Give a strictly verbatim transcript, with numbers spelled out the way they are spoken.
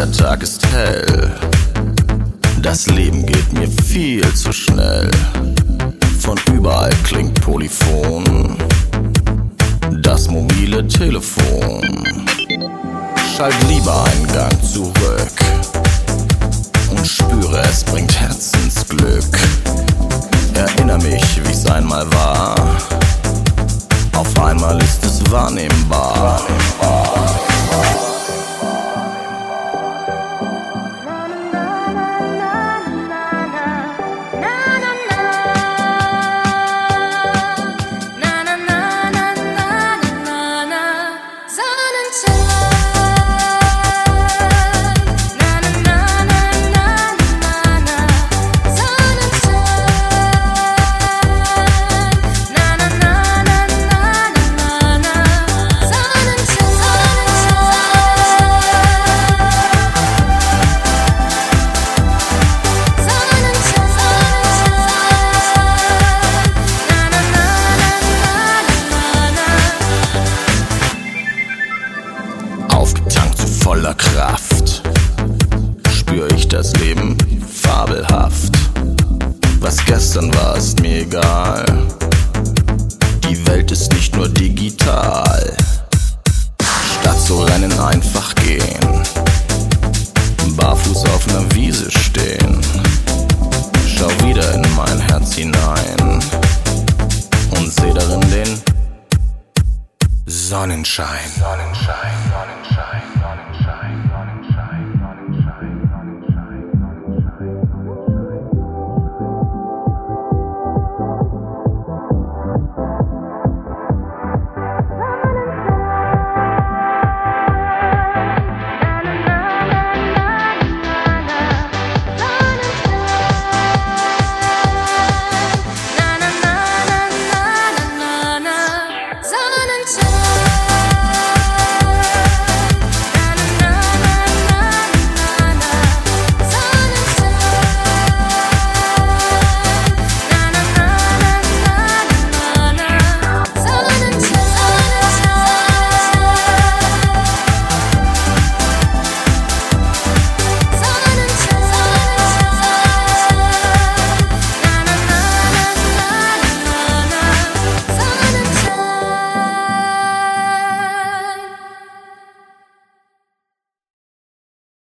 Der Tag ist hell, das Leben geht mir viel zu schnell. Von überall klingt Polyphon, das mobile Telefon. Schalt lieber einen Gang zurück und spüre, es bringt Herzensglück. Erinnere mich, wie's einmal war, auf einmal ist es wahrnehmbar. Aufgetankt zu voller Kraft, spür ich das Leben fabelhaft. Was gestern war, ist mir egal. Die Welt ist nicht nur digital. Statt zu rennen, einfach gehen. Barfuß auf ner Wiese stehen. Schau wieder in mein Herz hinein und seh darin den Sonnenschein. Sonnenschein.